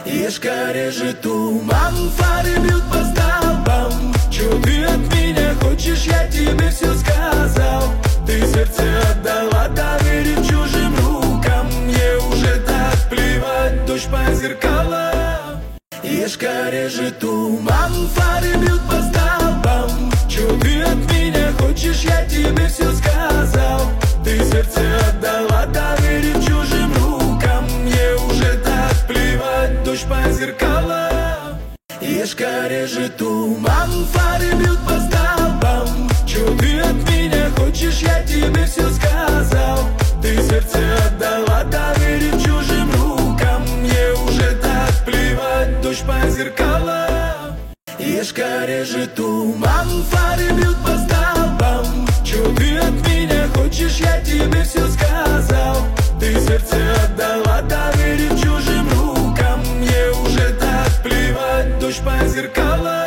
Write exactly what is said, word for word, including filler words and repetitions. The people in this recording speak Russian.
Ешка режет туман, фары бьют по столбам. Чё ты от меня хочешь, я тебе все сказал. Ты сердце отдала, доверив чужим рукам. Мне уже так плевать, дождь по зеркалам. Ешка режет туман, фары бьют по столбам. Чё ты от меня хочешь, я тебе все сказал. Ты сердце отдала, доверив чужим рукам. Мне уже так плевать, дождь по зеркалам. Ешка режет туман, фары бьют по столбам. Чё ты от меня хочешь, я тебе все сказал. Ты сердце отдала, доверив чужим рукам. Мне уже так плевать, дождь по зеркалам. Ешка режет туман, фары бьют по столбам. Чё ты от меня хочешь, я тебе все сказал. Ты сердце отдала, доверив чужим рукам. Мне уже так плевать, дождь по зеркалам.